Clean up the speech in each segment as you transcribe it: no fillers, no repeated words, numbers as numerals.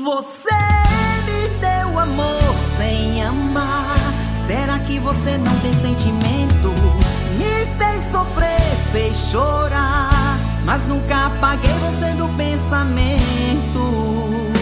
Você me deu amor sem amar. Será que você não tem sentimento? Me fez sofrer, fez chorar, mas nunca apaguei você do pensamento.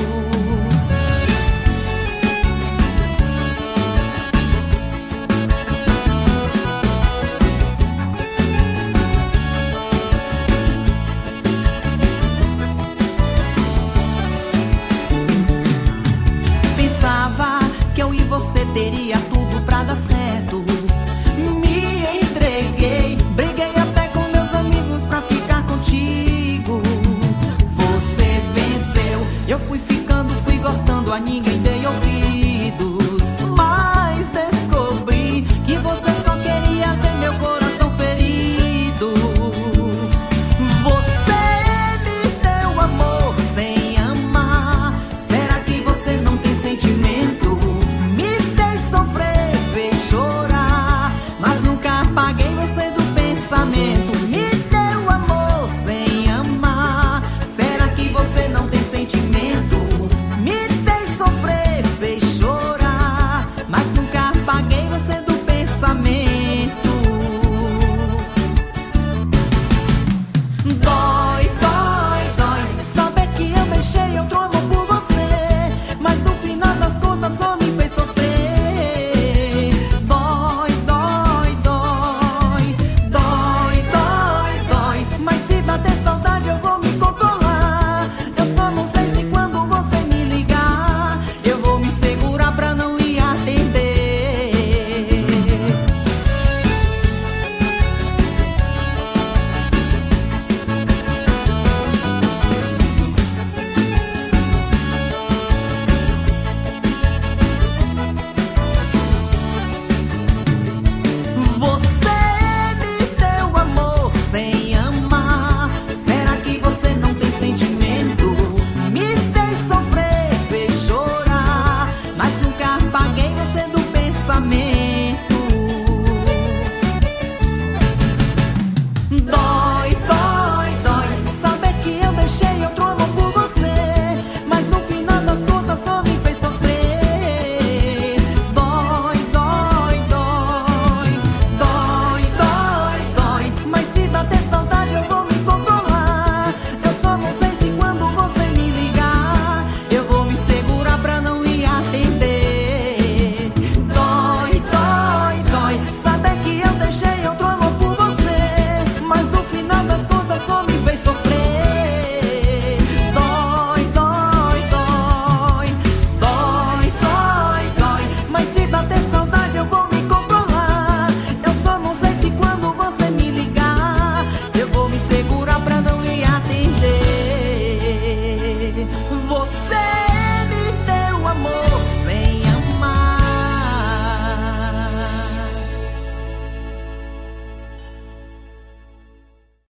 Pensava que eu e você teria tudo pra dar certo. Me entreguei, briguei até com meus amigos pra ficar contigo. Você venceu, eu fui ficando, fui gostando, a ninguém dei ouvido.